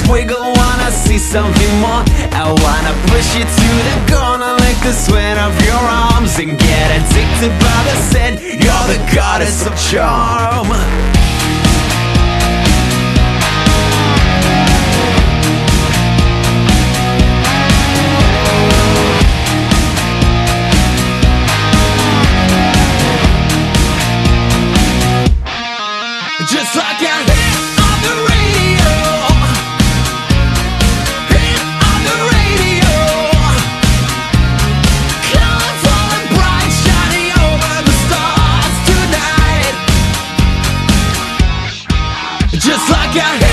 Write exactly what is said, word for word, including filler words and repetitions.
wiggle, wanna see something more. I wanna push you to the corner, lick the sweat off your arms, and get addicted by the scent. You're the goddess of charm. Just like a hit on the radio, hit on the radio, colorful and bright, shining over the stars tonight. Just like a hit